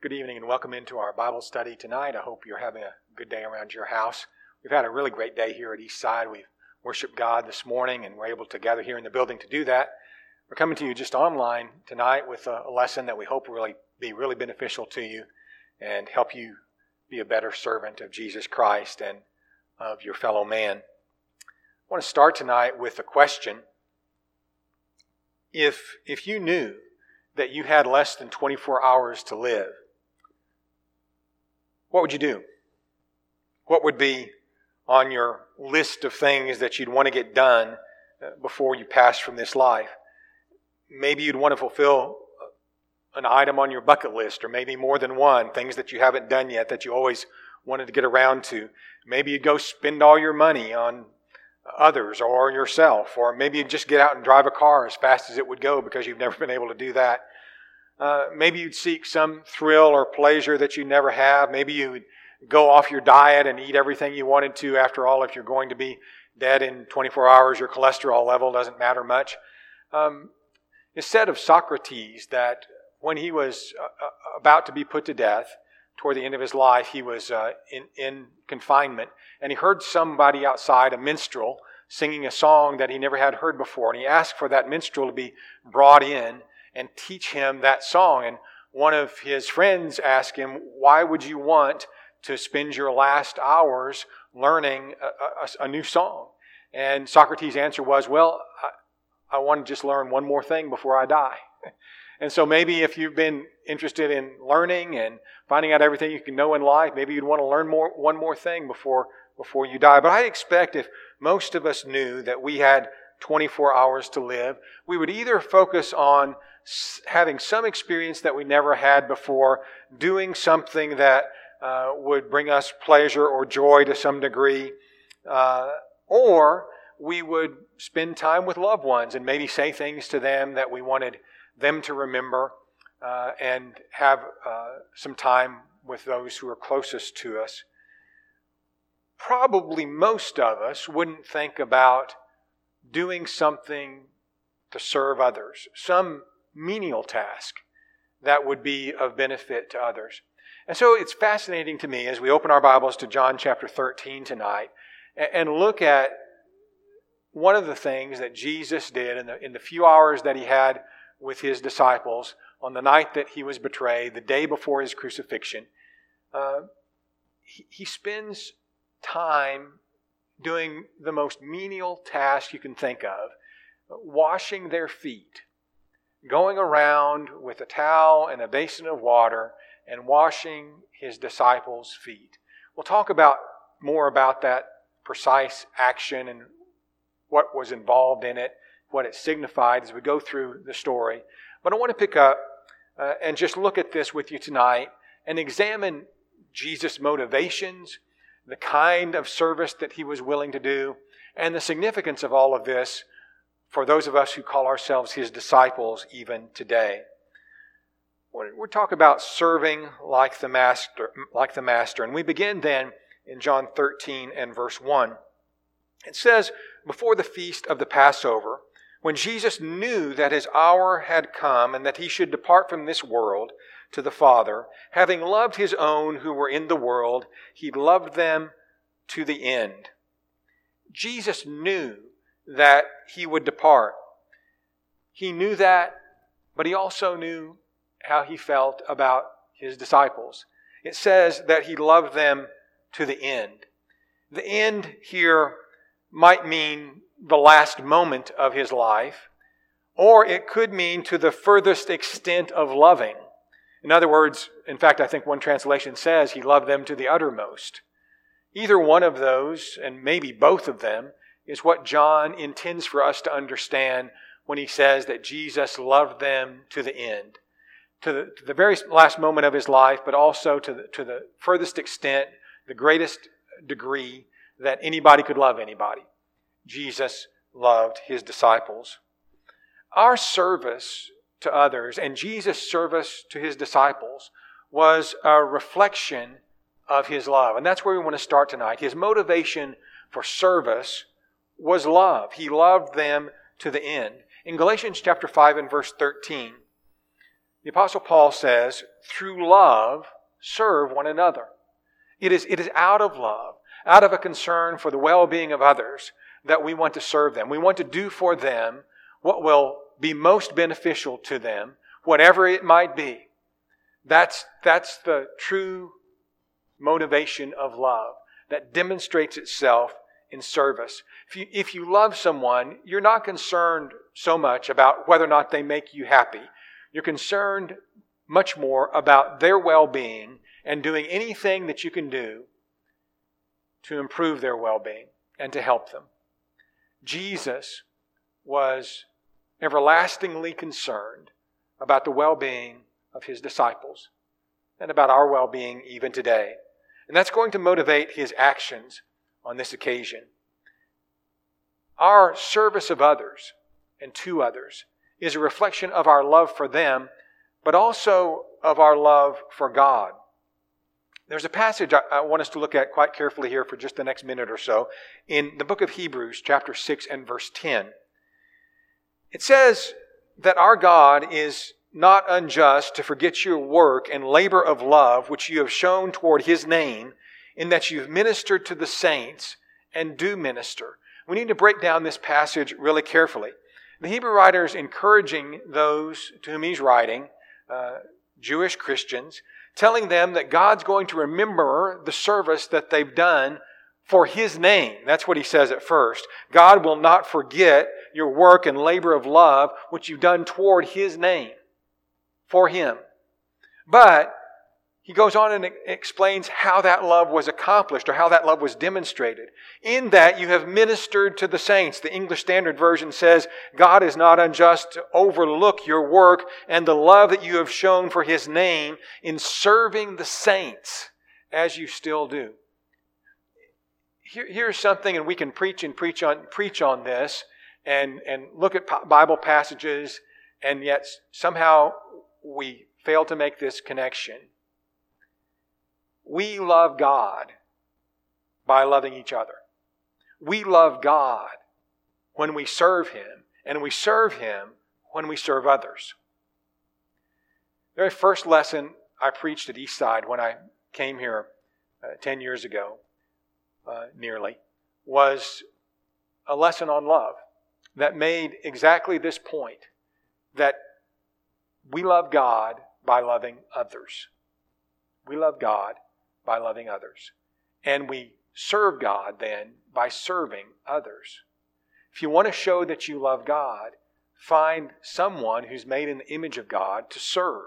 Good evening and welcome into our Bible study tonight. I hope you're having a good day around your house. We've had a really great day here at Eastside. We've worshiped God this morning and we're able to gather here in the building to do that. We're coming to you just online tonight with a lesson that we hope will be really beneficial to you and help you be a better servant of Jesus Christ and of your fellow man. I want to start tonight with a question. If you knew that you had less than 24 hours to live, what would you do? What would be on your list of things that you'd want to get done before you pass from this life? Maybe you'd want to fulfill an item on your bucket list, or maybe more than one, things that you haven't done yet that you always wanted to get around to. Maybe you'd go spend all your money on others or yourself, or maybe you'd just get out and drive a car as fast as it would go because you've never been able to do that. Maybe you'd seek some thrill or pleasure that you never have. Maybe you would go off your diet and eat everything you wanted to. After all, if you're going to be dead in 24 hours, your cholesterol level doesn't matter much. It's said of Socrates that when he was about to be put to death, toward the end of his life, he was in confinement, and he heard somebody outside, a minstrel, singing a song that he never had heard before. And he asked for that minstrel to be brought in and teach him that song. And one of his friends asked him, why would you want to spend your last hours learning a new song? And Socrates' answer was, well, I want to just learn one more thing before I die. And so maybe if you've been interested in learning and finding out everything you can know in life, maybe you'd want to learn one more thing before you die. But I expect if most of us knew that we had 24 hours to live, we would either focus on having some experience that we never had before, doing something that would bring us pleasure or joy to some degree, or we would spend time with loved ones and maybe say things to them that we wanted them to remember, and have some time with those who are closest to us. Probably most of us wouldn't think about doing something to serve others, some menial task that would be of benefit to others. And so it's fascinating to me as we open our Bibles to John chapter 13 tonight and look at one of the things that Jesus did in the few hours that he had with his disciples on the night that he was betrayed, the day before his crucifixion. He spends time doing the most menial task you can think of, washing their feet, going around with a towel and a basin of water and washing his disciples' feet. We'll talk more about that precise action and what was involved in it, what it signified as we go through the story. But I want to pick up and just look at this with you tonight and examine Jesus' motivations, the kind of service that he was willing to do, and the significance of all of this for those of us who call ourselves his disciples even today. We're talking about serving like the master. And we begin then in John 13 and verse 1. It says, before the feast of the Passover, when Jesus knew that his hour had come and that he should depart from this world to the Father, having loved his own who were in the world, he loved them to the end. Jesus knew that he would depart. He knew that, but he also knew how he felt about his disciples. It says that he loved them to the end. The end here might mean the last moment of his life, or it could mean to the furthest extent of loving. In other words, in fact, I think one translation says he loved them to the uttermost. Either one of those, and maybe both of them, is what John intends for us to understand when he says that Jesus loved them to the end. To the very last moment of his life, but also to the furthest extent, the greatest degree that anybody could love anybody. Jesus loved his disciples. Our service to others and Jesus' service to his disciples was a reflection of his love. And that's where we want to start tonight. His motivation for service was love. He loved them to the end. In Galatians chapter 5 and verse 13, The Apostle Paul says, through love, serve one another. It is out of love, out of a concern for the well-being of others, that we want to serve them. We want to do for them what will be most beneficial to them, whatever it might be. That's the true motivation of love that demonstrates itself in service. If you love someone, you're not concerned so much about whether or not they make you happy. You're concerned much more about their well-being and doing anything that you can do to improve their well-being and to help them. Jesus was everlastingly concerned about the well-being of his disciples and about our well-being even today. And that's going to motivate his actions on this occasion. Our service of others and to others is a reflection of our love for them, but also of our love for God. There's a passage I want us to look at quite carefully here for just the next minute or so in the book of Hebrews, chapter 6 and verse 10. It says that our God is not unjust to forget your work and labor of love which you have shown toward his name, in that you've ministered to the saints and do minister. We need to break down this passage really carefully. The Hebrew writer is encouraging those to whom he's writing, Jewish Christians, telling them that God's going to remember the service that they've done for his name. That's what he says at first. God will not forget your work and labor of love which you've done toward his name, for him. But he goes on and explains how that love was accomplished or how that love was demonstrated. In that you have ministered to the saints. The English Standard Version says, God is not unjust to overlook your work and the love that you have shown for his name in serving the saints as you still do. Here's something, and we can preach on this and look at Bible passages, and yet somehow we fail to make this connection. We love God by loving each other. We love God when we serve him, and we serve him when we serve others. The very first lesson I preached at Eastside when I came here 10 years ago, nearly, was a lesson on love that made exactly this point, that we love God by loving others. We love God by loving others. And we serve God then by serving others. If you want to show that you love God, find someone who's made in the image of God to serve.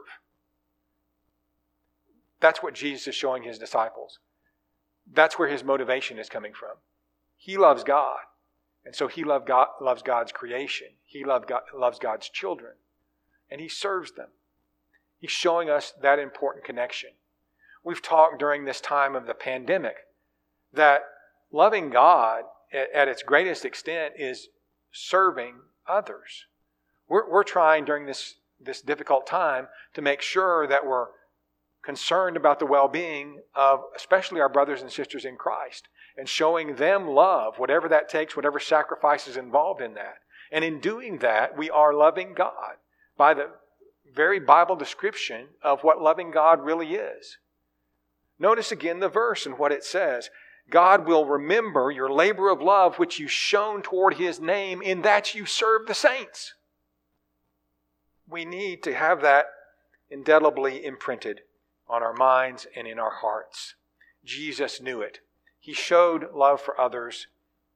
That's what Jesus is showing his disciples. That's where his motivation is coming from. He loves God, and so he loves God's creation. He loves God's children, and he serves them. He's showing us that important connection. We've talked during this time of the pandemic that loving God at its greatest extent is serving others. We're trying during this difficult time to make sure that we're concerned about the well-being of especially our brothers and sisters in Christ, and showing them love, whatever that takes, whatever sacrifice is involved in that. And in doing that, we are loving God by the very Bible description of what loving God really is. Notice again the verse and what it says. God will remember your labor of love which you've shown toward his name, in that you serve the saints. We need to have that indelibly imprinted on our minds and in our hearts. Jesus knew it. He showed love for others.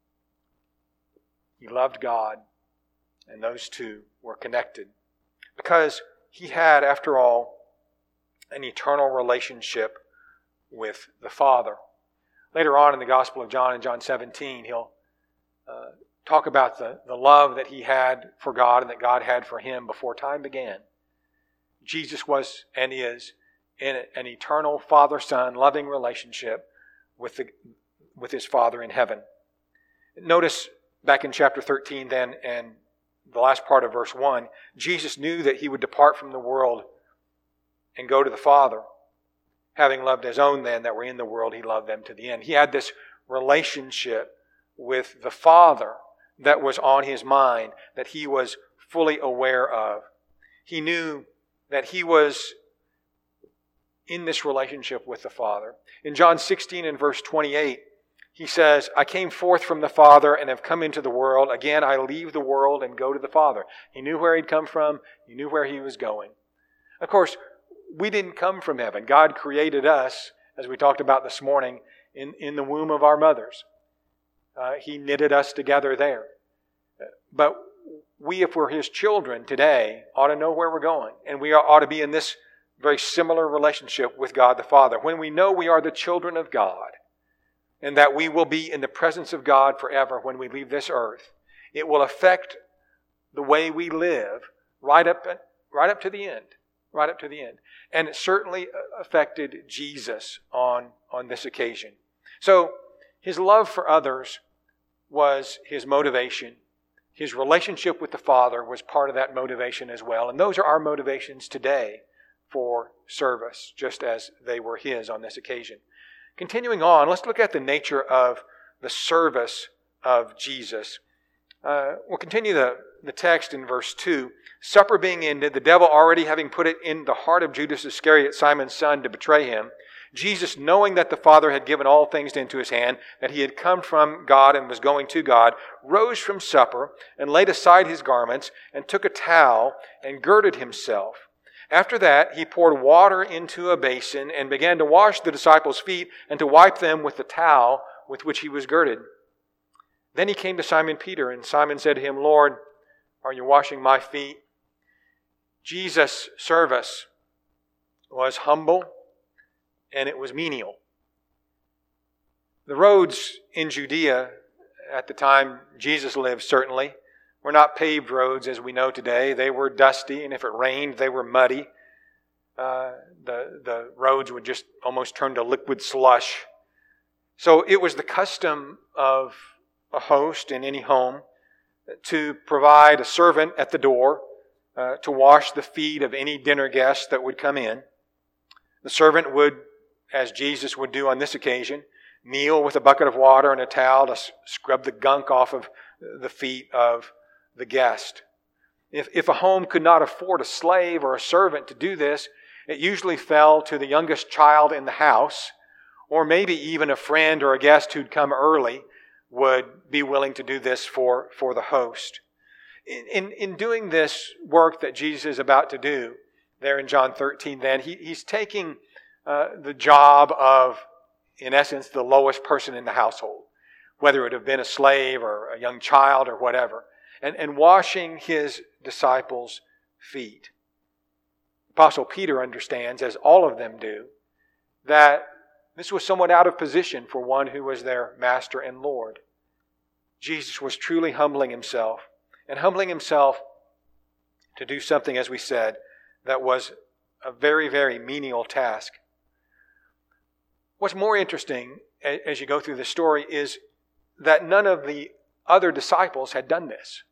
He loved God, and those two were connected because he had, after all, an eternal relationship with the Father. Later on in the Gospel of John, in John 17, he'll talk about the love that he had for God and that God had for him before time began. Jesus was and is in an eternal Father-Son loving relationship with his Father in heaven. Notice back in chapter 13 then, and the last part of verse 1, Jesus knew that he would depart from the world and go to the Father. Having loved his own then that were in the world, he loved them to the end. He had this relationship with the Father that was on his mind, that he was fully aware of. He knew that he was in this relationship with the Father. In John 16 and verse 28, he says, I came forth from the Father and have come into the world. Again, I leave the world and go to the Father. He knew where he'd come from. He knew where he was going. Of course, we didn't come from heaven. God created us, as we talked about this morning, in the womb of our mothers. He knitted us together there. But we, if we're His children today, ought to know where we're going. And we ought to be in this very similar relationship with God the Father. When we know we are the children of God, and that we will be in the presence of God forever when we leave this earth, it will affect the way we live right up to the end. Right up to the end. And it certainly affected Jesus on this occasion. So His love for others was His motivation. His relationship with the Father was part of that motivation as well. And those are our motivations today for service, just as they were His on this occasion. Continuing on, let's look at the nature of the service of Jesus. We'll continue the text in verse 2. Supper being ended, the devil already having put it in the heart of Judas Iscariot, Simon's son, to betray him, Jesus, knowing that the Father had given all things into His hand, that He had come from God and was going to God, rose from supper and laid aside His garments and took a towel and girded Himself. After that, He poured water into a basin and began to wash the disciples' feet and to wipe them with the towel with which He was girded. Then He came to Simon Peter, and Simon said to Him, Lord, are you washing my feet? Jesus' service was humble and it was menial. The roads in Judea at the time Jesus lived, certainly, were not paved roads as we know today. They were dusty, and if it rained, they were muddy. The roads would just almost turn to liquid slush. So it was the custom of a host in any home to provide a servant at the door to wash the feet of any dinner guests that would come in. The servant would, as Jesus would do on this occasion, kneel with a bucket of water and a towel to scrub the gunk off of the feet of the guest. If a home could not afford a slave or a servant to do this, it usually fell to the youngest child in the house, or maybe even a friend or a guest who'd come early would be willing to do this for the host. In doing this work that Jesus is about to do, there in John 13 then, he's taking the job of, in essence, the lowest person in the household, whether it have been a slave or a young child or whatever, and washing His disciples' feet. Apostle Peter understands, as all of them do, that this was somewhat out of position for one who was their master and Lord. Jesus was truly humbling Himself, and humbling Himself to do something, as we said, that was a very, very menial task. What's more interesting, as you go through the story, is that none of the other disciples had done this.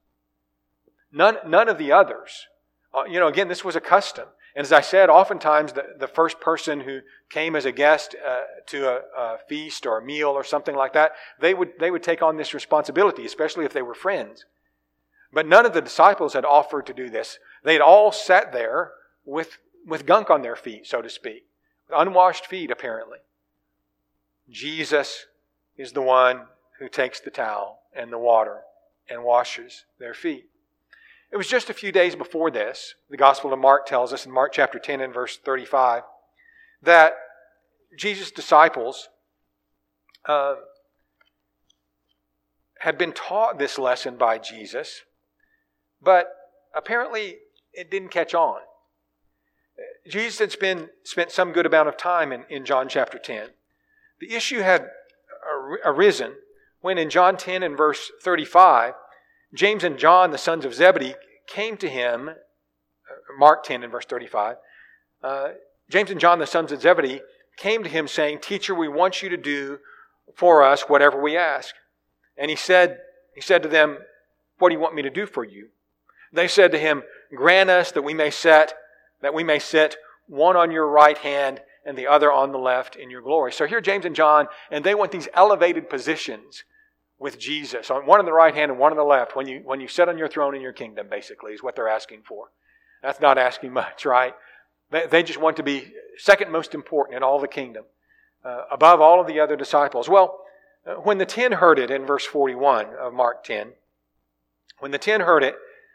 None of the others. Again, this was a custom. And as I said, oftentimes the first person who came as a guest to a feast or a meal or something like that, they would take on this responsibility, especially if they were friends. But none of the disciples had offered to do this. They'd all sat there with gunk on their feet, so to speak. Unwashed feet, apparently. Jesus is the one who takes the towel and the water and washes their feet. It was just a few days before this, the Gospel of Mark tells us in Mark chapter 10 and verse 35, that Jesus' disciples had been taught this lesson by Jesus, but apparently it didn't catch on. Jesus had spent some good amount of time in John chapter 10. The issue had arisen when in John 10 and verse 35, James and John, the sons of Zebedee, came to Him, Mark 10 and verse 35, James and John, the sons of Zebedee, came to Him saying, Teacher, we want you to do for us whatever we ask. And He said to them, What do you want me to do for you? They said to Him, Grant us that we may sit one on your right hand and the other on the left in your glory. So here James and John, and they want these elevated positions with Jesus, one on the right hand and one on the left, when you sit on your throne in your kingdom, basically, is what they're asking for. That's not asking much, right? They just want to be second most important in all the kingdom, above all of the other disciples. Well, when the 10 heard it in verse 41 of Mark 10, when the 10 heard it,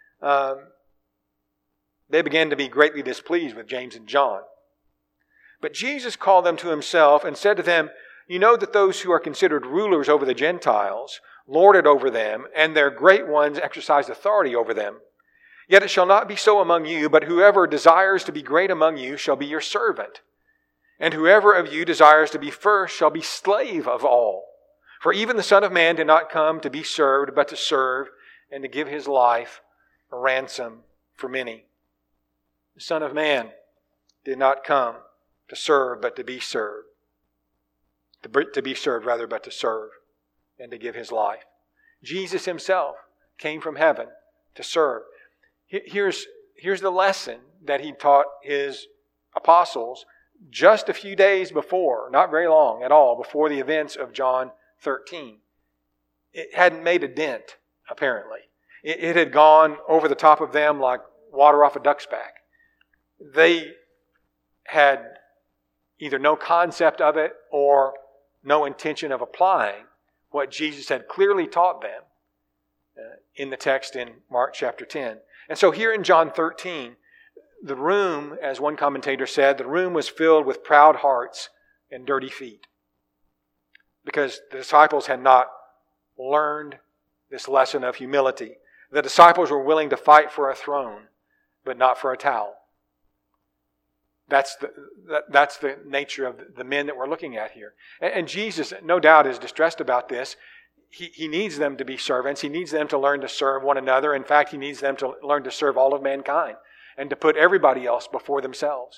they began to be greatly displeased with James and John. But Jesus called them to himself and said to them, "You know that those who are considered rulers over the Gentiles lord it over them, and their great ones exercise authority over them. Yet it shall not be so among you, but whoever desires to be great among you shall be your servant. And whoever of you desires to be first shall be slave of all. For even the Son of Man did not come to be served, but to serve, and to give his life a ransom for many." The Son of Man did not come to serve, but to be served. To be served, rather, but to serve, and to give his life. Jesus himself came from heaven to serve. Here's the lesson that he taught his apostles just a few days before, not very long at all, before the events of John 13. It hadn't made a dent, apparently. It had gone over the top of them like water off a duck's back. They had either no concept of it or no intention of applying what Jesus had clearly taught them in the text in Mark chapter 10. And so here in John 13, the room, as one commentator said, the room was filled with proud hearts and dirty feet, because the disciples had not learned this lesson of humility. The disciples were willing to fight for a throne, but not for a towel. That's the nature of the men that we're looking at here. And Jesus, no doubt, is distressed about this. He needs them to be servants. He needs them to learn to serve one another. In fact, he needs them to learn to serve all of mankind and to put everybody else before themselves,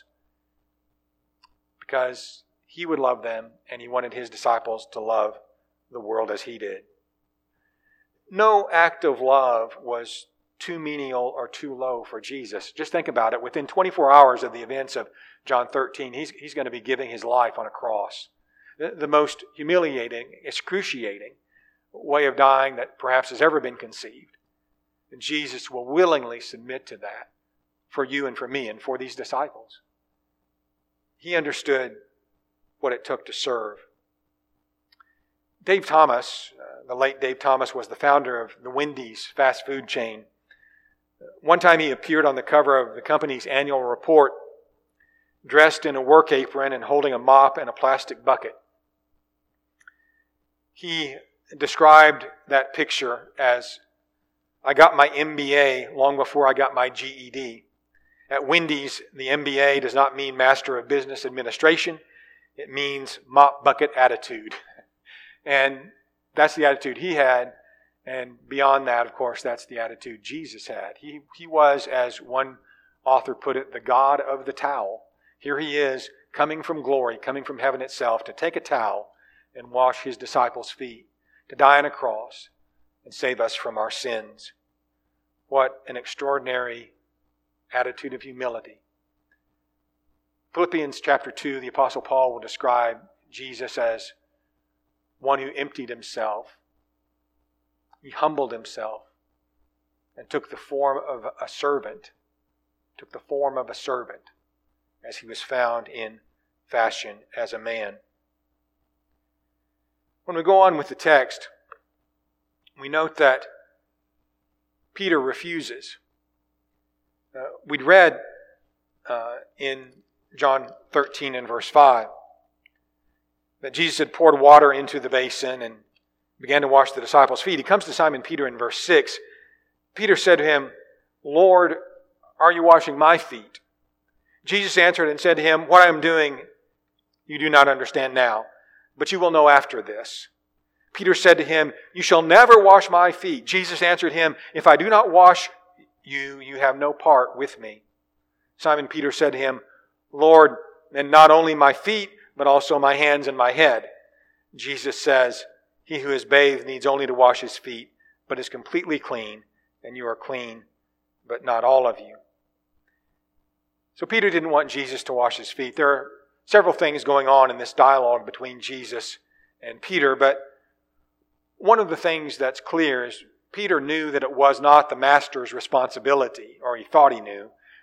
because he would love them and he wanted his disciples to love the world as he did. No act of love was too menial or too low for Jesus. Just think about it. Within 24 hours of the events of John 13, he's going to be giving his life on a cross. The most humiliating, excruciating way of dying that perhaps has ever been conceived. And Jesus will willingly submit to that for you and for me and for these disciples. He understood what it took to serve. Dave Thomas, the late Dave Thomas, was the founder of the Wendy's fast food chain. One time he appeared on the cover of the company's annual report, dressed in a work apron and holding a mop and a plastic bucket. He described that picture as, "I got my MBA long before I got my GED. At Wendy's, the MBA does not mean Master of Business Administration. It means mop bucket attitude." And that's the attitude he had. And beyond that, of course, that's the attitude Jesus had. He was, as one author put it, the God of the towel. Here he is, coming from glory, coming from heaven itself, to take a towel and wash his disciples' feet, to die on a cross and save us from our sins. What an extraordinary attitude of humility. Philippians chapter 2, the Apostle Paul will describe Jesus as one who emptied himself. He humbled himself and took the form of a servant, as he was found in fashion as a man. When we go on with the text, we note that Peter refuses. We'd read in John 13 and verse 5 that Jesus had poured water into the basin and began to wash the disciples' feet. He comes to Simon Peter in verse 6. Peter said to him, "Lord, are you washing my feet?" Jesus answered and said to him, "What I am doing you do not understand now, but you will know after this." Peter said to him, "You shall never wash my feet." Jesus answered him, "If I do not wash you, you have no part with me." Simon Peter said to him, "Lord, and not only my feet, but also my hands and my head." Jesus says, "He who is bathed needs only to wash his feet, but is completely clean, and you are clean, but not all of you." So Peter didn't want Jesus to wash his feet. There are several things going on in this dialogue between Jesus and Peter, but one of the things that's clear is Peter knew that it was not the master's responsibility, or he thought he knew,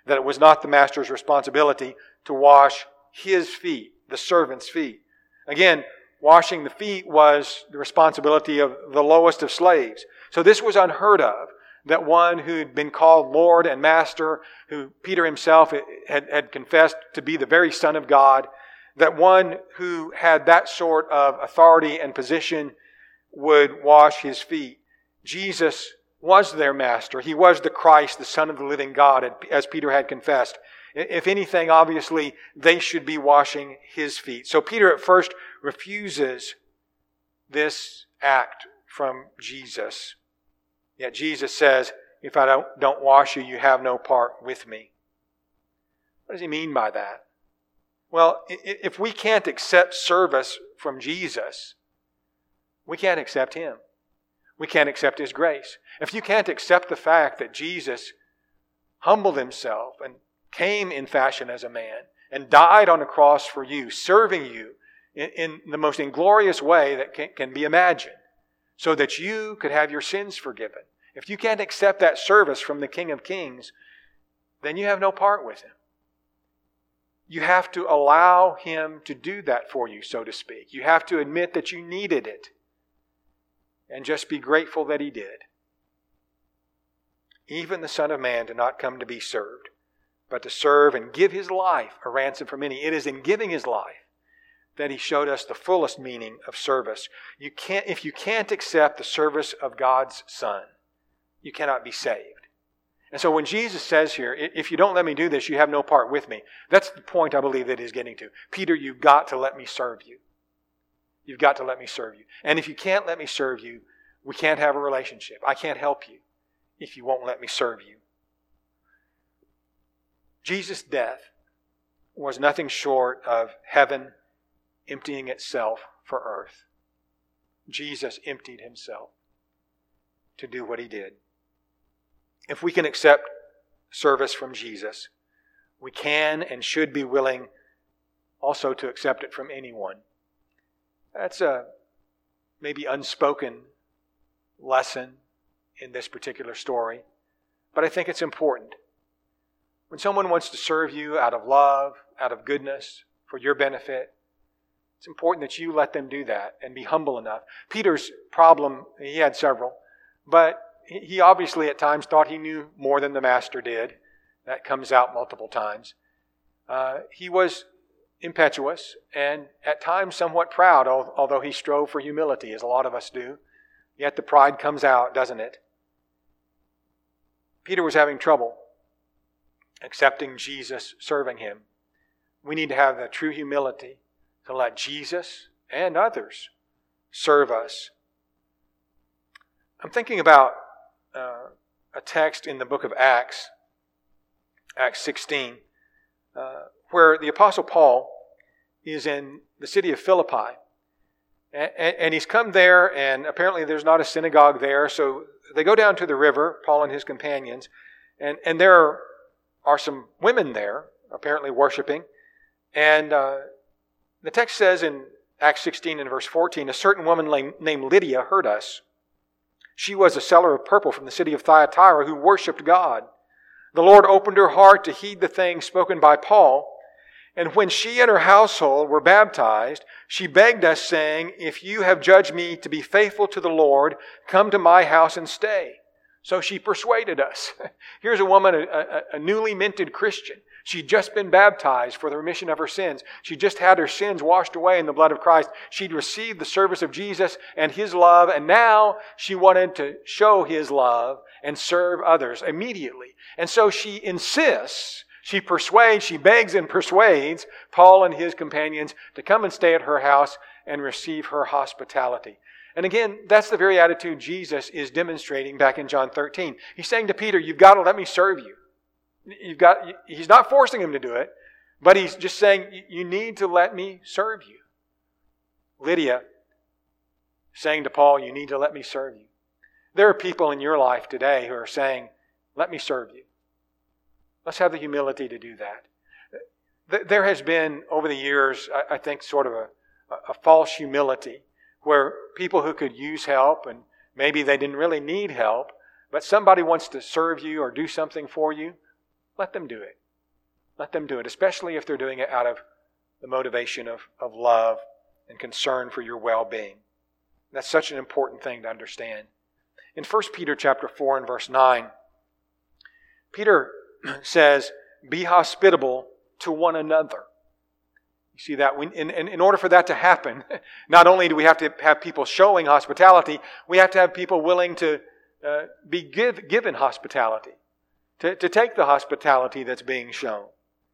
that it was not the master's responsibility to wash his feet, the servant's feet. Again, washing the feet was the responsibility of the lowest of slaves. So this was unheard of, that one who'd been called Lord and Master, who Peter himself had confessed to be the very Son of God, that one who had that sort of authority and position would wash his feet. Jesus was their master. He was the Christ, the Son of the living God, as Peter had confessed. If anything, obviously, they should be washing his feet. So Peter at first refuses this act from Jesus. Yet Jesus says, if I don't wash you, you have no part with me. What does he mean by that? Well, if we can't accept service from Jesus, we can't accept him. We can't accept his grace. If you can't accept the fact that Jesus humbled himself and came in fashion as a man and died on a cross for you, serving you in the most inglorious way that can be imagined, so that you could have your sins forgiven. If you can't accept that service from the King of Kings, then you have no part with him. You have to allow him to do that for you, so to speak. You have to admit that you needed it and just be grateful that he did. Even the Son of Man did not come to be served, but to serve and give his life a ransom for many. It is in giving his life that he showed us the fullest meaning of service. If you can't accept the service of God's Son, you cannot be saved. And so when Jesus says here, if you don't let me do this, you have no part with me. That's the point I believe that he's getting to. Peter, you've got to let me serve you. You've got to let me serve you. And if you can't let me serve you, we can't have a relationship. I can't help you if you won't let me serve you. Jesus' death was nothing short of heaven emptying itself for earth. Jesus emptied himself to do what he did. If we can accept service from Jesus, we can and should be willing also to accept it from anyone. That's a maybe unspoken lesson in this particular story, but I think it's important. When someone wants to serve you out of love, out of goodness, for your benefit, it's important that you let them do that and be humble enough. Peter's problem, he had several, but he obviously at times thought he knew more than the master did. That comes out multiple times. He was impetuous and at times somewhat proud, although he strove for humility, as a lot of us do. Yet the pride comes out, doesn't it? Peter was having trouble accepting Jesus, serving him. We need to have the true humility to let Jesus and others serve us. I'm thinking about a text in the book of Acts 16, where the Apostle Paul is in the city of Philippi. And he's come there, and apparently there's not a synagogue there, so they go down to the river, Paul and his companions, and there are some women there, apparently worshiping. And the text says in Acts 16 and verse 14, a certain woman named Lydia heard us. She was a seller of purple from the city of Thyatira who worshipped God. The Lord opened her heart to heed the things spoken by Paul. And when she and her household were baptized, she begged us, saying, if you have judged me to be faithful to the Lord, come to my house and stay. So she persuaded us. Here's a woman, a newly minted Christian. She'd just been baptized for the remission of her sins. She just had her sins washed away in the blood of Christ. She'd received the service of Jesus and his love, and now she wanted to show his love and serve others immediately. And so she insists, she begs and persuades Paul and his companions to come and stay at her house and receive her hospitality. And again, that's the very attitude Jesus is demonstrating back in John 13. He's saying to Peter, you've got to let me serve you. He's not forcing him to do it, but he's just saying, you need to let me serve you. Lydia saying to Paul, you need to let me serve you. There are people in your life today who are saying, let me serve you. Let's have the humility to do that. There has been, over the years, I think, sort of a false humility where people who could use help, and maybe they didn't really need help, but somebody wants to serve you or do something for you, let them do it. Let them do it, especially if they're doing it out of the motivation of love and concern for your well-being. That's such an important thing to understand. In 1 Peter chapter 4 and verse 9, Peter says, be hospitable to one another. You see that? In order for that to happen, not only do we have to have people showing hospitality, we have to have people willing to be given hospitality, to take the hospitality that's being shown.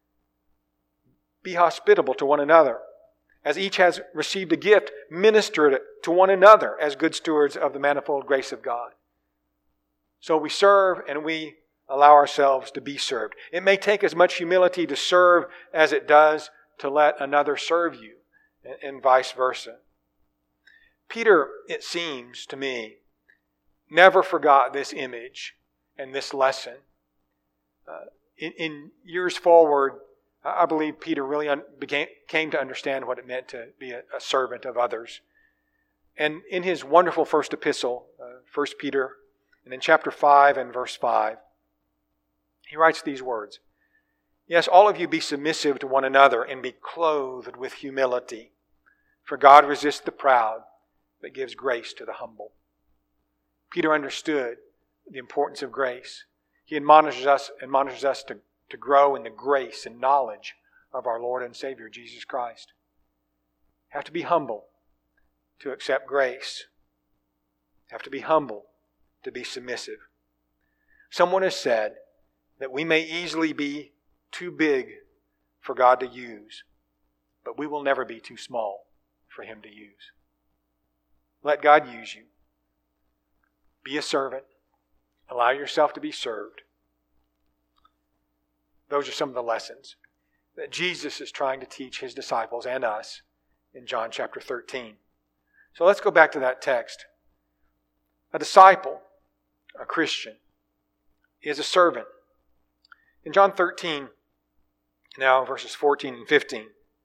Be hospitable to one another. As each has received a gift, minister it to one another as good stewards of the manifold grace of God. So we serve and we allow ourselves to be served. It may take as much humility to serve as it does to let another serve you, and vice versa. Peter, it seems to me, never forgot this image and this lesson. In years forward, I believe Peter really came to understand what it meant to be a servant of others. And in his wonderful first epistle, 1 Peter, and in chapter 5 and verse 5, he writes these words, yes, all of you be submissive to one another and be clothed with humility. For God resists the proud, but gives grace to the humble. Peter understood the importance of grace. He admonishes us to grow in the grace and knowledge of our Lord and Savior, Jesus Christ. Have to be humble to accept grace. Have to be humble to be submissive. Someone has said that we may easily be too big for God to use, but we will never be too small for Him to use. Let God use you. Be a servant. Allow yourself to be served. Those are some of the lessons that Jesus is trying to teach His disciples and us in John chapter 13. So let's go back to that text. A disciple, a Christian, is a servant. In John 13, now verses 14 and 15,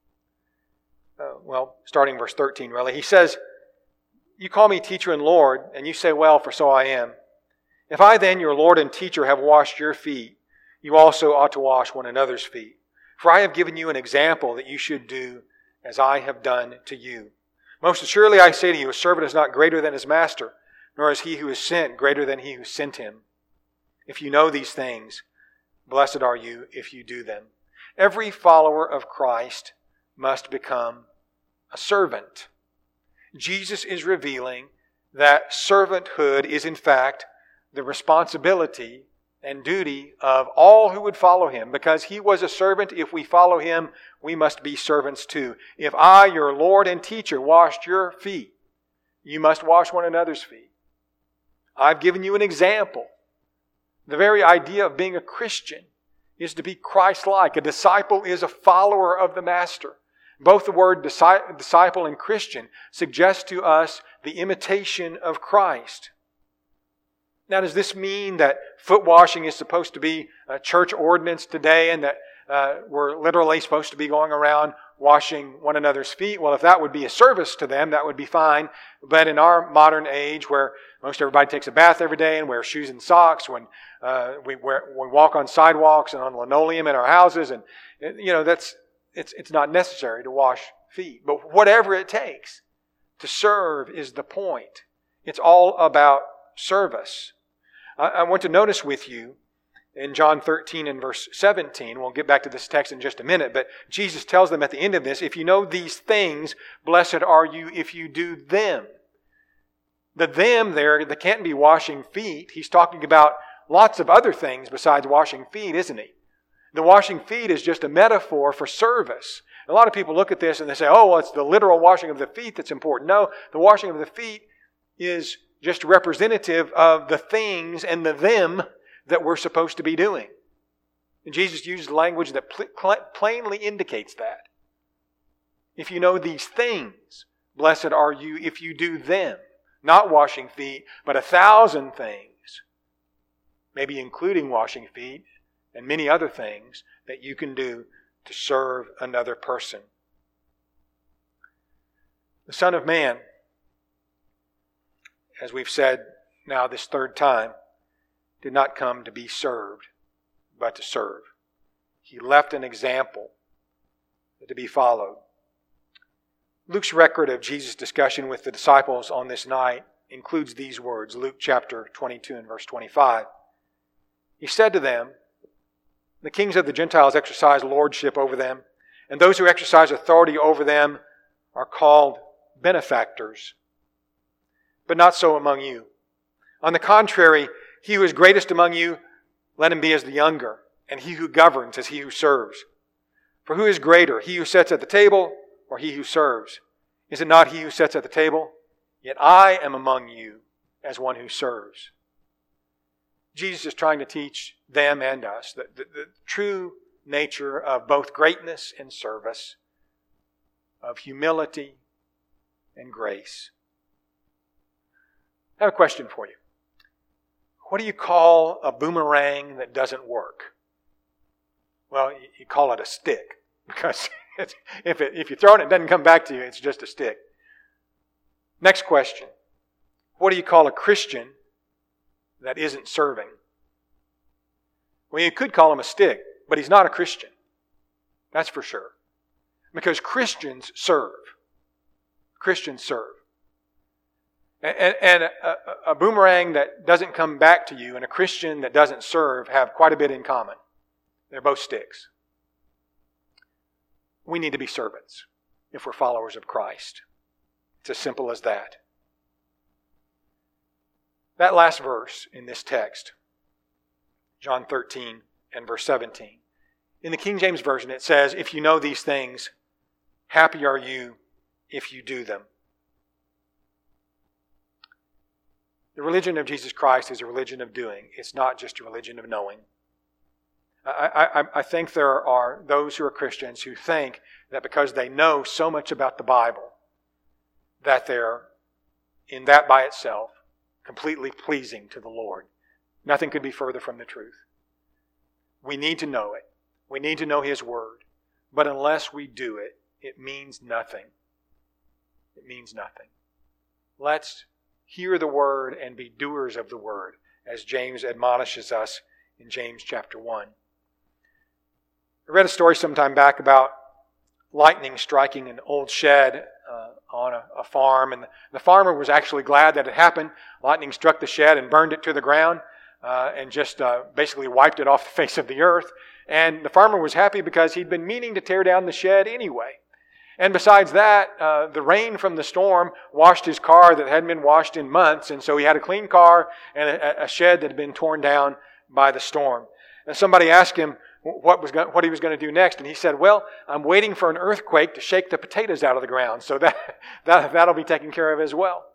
starting verse 13 really, he says, you call me teacher and Lord, and you say, well, for so I am. If I then, your Lord and teacher, have washed your feet, you also ought to wash one another's feet. For I have given you an example that you should do as I have done to you. Most assuredly I say to you, a servant is not greater than his master, nor is he who is sent greater than he who sent him. If you know these things, blessed are you if you do them. Every follower of Christ must become a servant. Jesus is revealing that servanthood is in fact the responsibility and duty of all who would follow Him. Because He was a servant, if we follow Him, we must be servants too. If I, your Lord and teacher, washed your feet, you must wash one another's feet. I've given you an example. The very idea of being a Christian is to be Christ-like. A disciple is a follower of the Master. Both the word disciple and Christian suggest to us the imitation of Christ. Now, does this mean that foot washing is supposed to be a church ordinance today and that we're literally supposed to be going around washing one another's feet? Well, if that would be a service to them, that would be fine. But in our modern age, where most everybody takes a bath every day and wears shoes and socks, when we walk on sidewalks and on linoleum in our houses, and it's not necessary to wash feet. But whatever it takes to serve is the point. It's all about service. I want to notice with you in John 13 and verse 17, we'll get back to this text in just a minute, but Jesus tells them at the end of this, if you know these things, blessed are you if you do them. The them there, that can't be washing feet. He's talking about lots of other things besides washing feet, isn't he? The washing feet is just a metaphor for service. A lot of people look at this and they say, oh, well, it's the literal washing of the feet that's important. No, the washing of the feet is just representative of the things and the them that we're supposed to be doing. And Jesus used language that plainly indicates that. If you know these things, blessed are you if you do them. Not washing feet, but 1,000 things, maybe including washing feet and many other things that you can do to serve another person. The Son of Man, as we've said now this third time, did not come to be served, but to serve. He left an example to be followed. Luke's record of Jesus' discussion with the disciples on this night includes these words, Luke chapter 22 and verse 25. He said to them, "The kings of the Gentiles exercise lordship over them, and those who exercise authority over them are called benefactors. But not so among you. On the contrary, he who is greatest among you, let him be as the younger, and he who governs as he who serves. For who is greater, he who sits at the table or he who serves? Is it not he who sits at the table? Yet I am among you as one who serves." Jesus is trying to teach them and us the true nature of both greatness and service, of humility and grace. I have a question for you. What do you call a boomerang that doesn't work? Well, you call it a stick, because if you throw it and it doesn't come back to you, it's just a stick. Next question. What do you call a Christian that isn't serving? Well, you could call him a stick, but he's not a Christian. That's for sure. Because Christians serve. Christians serve. And a boomerang that doesn't come back to you and a Christian that doesn't serve have quite a bit in common. They're both sticks. We need to be servants if we're followers of Christ. It's as simple as that. That last verse in this text, John 13 and verse 17. In the King James Version it says, "If you know these things, happy are you if you do them." The religion of Jesus Christ is a religion of doing. It's not just a religion of knowing. I think there are those who are Christians who think that because they know so much about the Bible, that they're, in that by itself, completely pleasing to the Lord. Nothing could be further from the truth. We need to know it. We need to know His Word. But unless we do it, it means nothing. It means nothing. Let's hear the Word and be doers of the Word, as James admonishes us in James chapter 1. I read a story sometime back about lightning striking an old shed on a farm, and the farmer was actually glad that it happened. Lightning struck the shed and burned it to the ground and just basically wiped it off the face of the earth. And the farmer was happy because he'd been meaning to tear down the shed anyway. And besides that, the rain from the storm washed his car that hadn't been washed in months, and so he had a clean car and a shed that had been torn down by the storm. And somebody asked him what he was going to do next, and he said, "Well, I'm waiting for an earthquake to shake the potatoes out of the ground, so that'll be taken care of as well."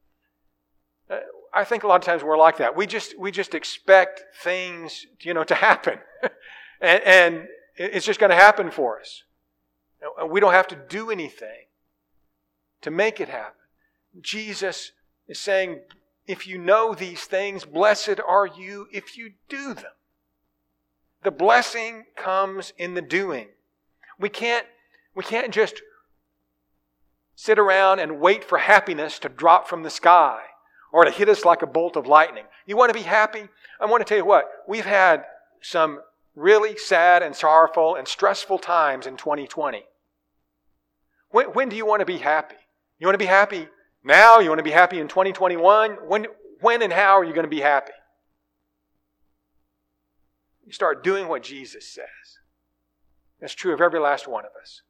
I think a lot of times we're like that. We just expect things, to happen, and it's just going to happen for us. We don't have to do anything to make it happen. Jesus is saying, if you know these things, blessed are you if you do them. The blessing comes in the doing. We can't just sit around and wait for happiness to drop from the sky or to hit us like a bolt of lightning. You want to be happy? I want to tell you what, we've had some really sad and sorrowful and stressful times in 2020. When do you want to be happy? You want to be happy now? You want to be happy in 2021? When and how are you going to be happy? You start doing what Jesus says. That's true of every last one of us.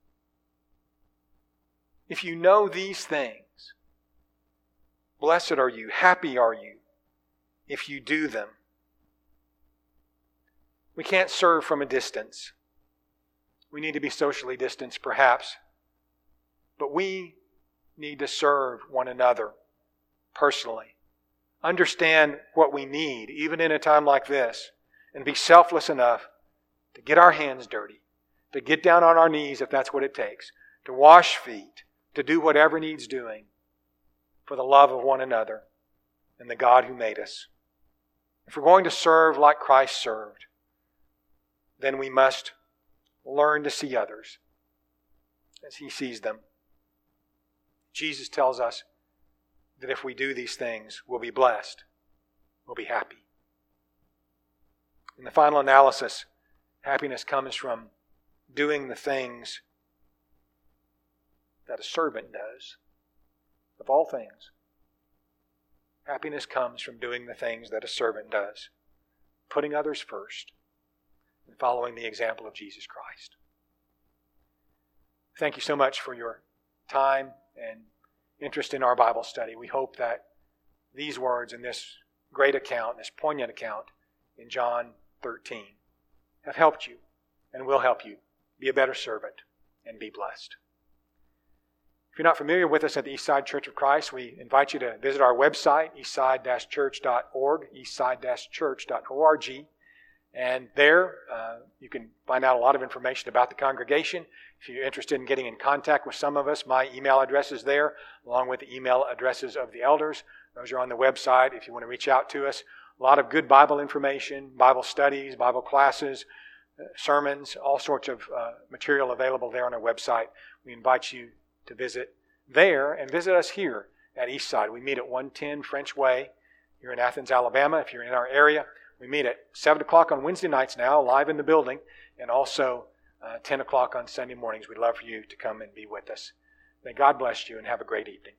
If you know these things, blessed are you, happy are you, if you do them. We can't serve from a distance. We need to be socially distanced, perhaps. But we need to serve one another personally. Understand what we need, even in a time like this, and be selfless enough to get our hands dirty, to get down on our knees if that's what it takes, to wash feet, to do whatever needs doing for the love of one another and the God who made us. If we're going to serve like Christ served, then we must learn to see others as He sees them. Jesus tells us that if we do these things, we'll be blessed. We'll be happy. In the final analysis, Happiness comes from doing the things that a servant does. Of all things, happiness comes from doing the things that a servant does, putting others first, and following the example of Jesus Christ. Thank you so much for your time and interest in our Bible study. We hope that these words in this great account, this poignant account in John 13, have helped you and will help you be a better servant and be blessed. If you're not familiar with us at the Eastside Church of Christ, we invite you to visit our website, eastside-church.org, eastside-church.org. And there you can find out a lot of information about the congregation. If you're interested in getting in contact with some of us, my email address is there, along with the email addresses of the elders. Those are on the website if you want to reach out to us. A lot of good Bible information, Bible studies, Bible classes, sermons, all sorts of material available there on our website. We invite you to visit there and visit us here at Eastside. We meet at 110 French Way here in Athens, Alabama. If you're in our area, we meet at 7 o'clock on Wednesday nights now, live in the building, and also 10 o'clock on Sunday mornings. We'd love for you to come and be with us. May God bless you and have a great evening.